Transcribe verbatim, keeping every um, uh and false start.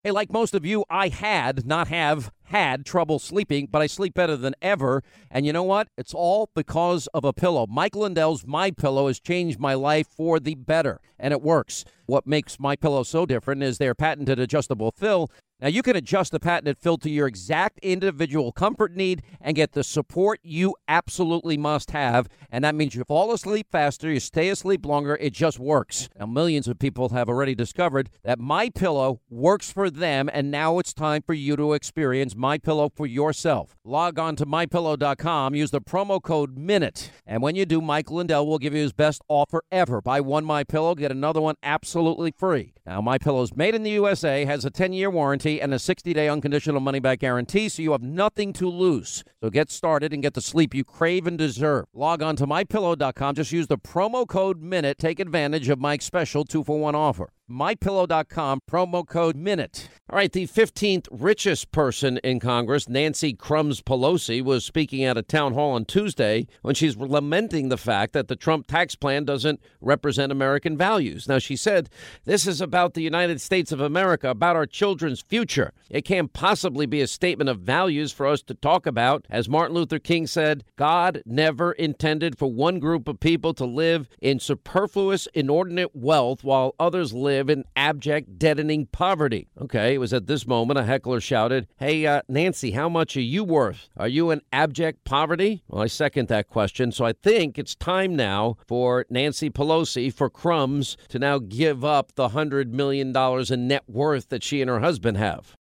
Hey, like most of you, I had, not have, had trouble sleeping, but I sleep better than ever. And you know what? It's all because of a pillow. Mike Lindell's My Pillow has changed my life for the better, and it works. What makes My Pillow so different is their patented adjustable fill. Now, you can adjust the patented fill to your exact individual comfort need and get the support you absolutely must have. And that means you fall asleep faster, you stay asleep longer. It just works. Now, millions of people have already discovered that My Pillow works for them, and now it's time for you to experience My Pillow for yourself. Log on to my pillow dot com, use the promo code MINUTE, and when you do, Mike Lindell will give you his best offer ever. Buy one My Pillow, get another one absolutely free. Now, My Pillow is made in the U S A, has a ten-year warranty, and a sixty-day unconditional money-back guarantee, so you have nothing to lose. So get started and get the sleep you crave and deserve. Log on to my pillow dot com. Just use the promo code MINUTE. Take advantage of Mike's special two-for-one offer. my pillow dot com, promo code MINUTE. All right, the fifteenth richest person in Congress, Nancy Crumbs Pelosi, was speaking at a town hall on Tuesday when she's lamenting the fact that the Trump tax plan doesn't represent American values. Now, she said, this is about the United States of America, about our children's future. It can't possibly be a statement of values for us to talk about. As Martin Luther King said, God never intended for one group of people to live in superfluous, inordinate wealth while others live in abject, deadening poverty. Okay, it was at this moment a heckler shouted, hey, uh, Nancy, how much are you worth? Are you in abject poverty? Well, I second that question, so I think it's time now for Nancy Pelosi, for Crumbs, to now give up the one hundred million dollars in net worth that she and her husband have.